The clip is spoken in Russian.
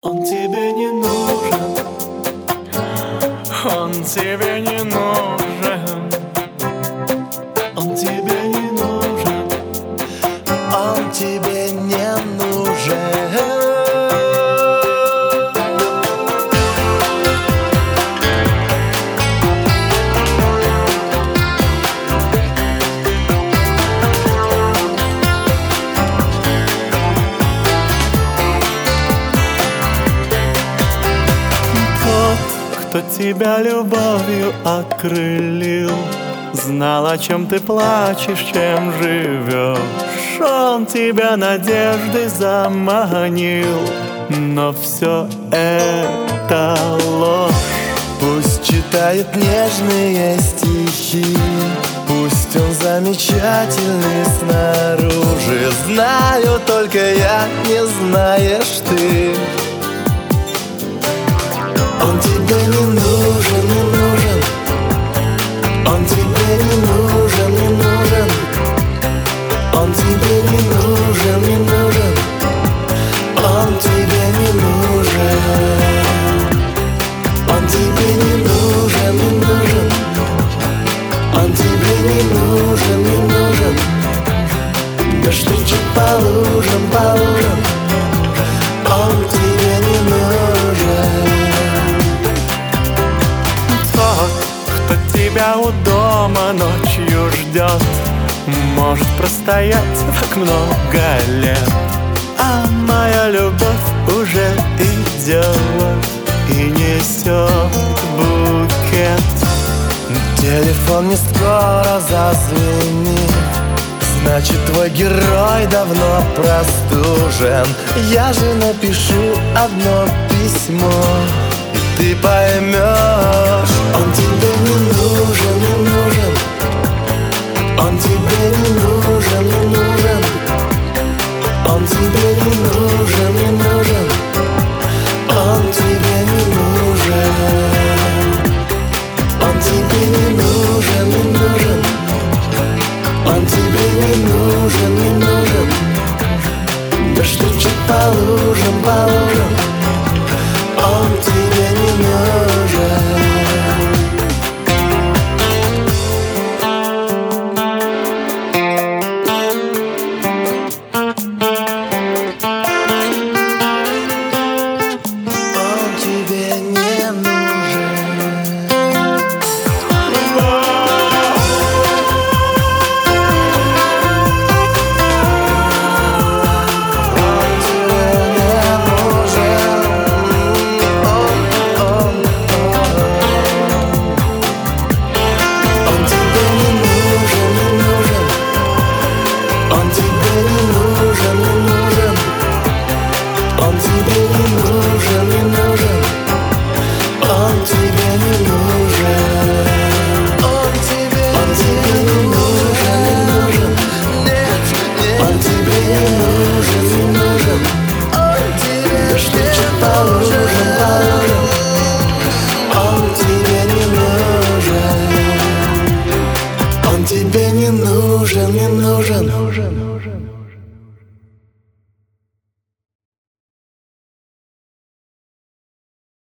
Он тебе не нужен, он тебе не нужен, он тебе не нужен, он тебе не нужен. Кто тебя любовью окрылил, знал, о чем ты плачешь, чем живешь. Он тебя надеждой заманил, но все это ложь. Пусть читает нежные стихи, пусть он замечательный снаружи. Знаю только я, не знаешь ты. Он тебе не нужен, не нужен. Он тебе не нужен, не нужен. Он тебе не нужен, не нужен. Он тебе не нужен. Он тебе не нужен, не нужен. Он тебе не нужен, не нужен. Да штучек по лужам, по лужам. Он тебе не нужен. Кто тебя у дома ночью ждет, может простоять так много лет. А моя любовь уже идет и несет букет. Телефон не скоро зазвенит, значит, твой герой давно простужен. Я же напишу одно письмо, и ты поймешь. Он тебе не нужен, не нужен. Он тебе не нужен, не нужен. Он тебе не нужен, не нужен. Он тебе не нужен. Он тебе не нужен, не нужен. Он тебе не нужен, не нужен. Да штучек по лужам, по лужам. Он тебе не нужен. Он тебе не нужен, не нужен.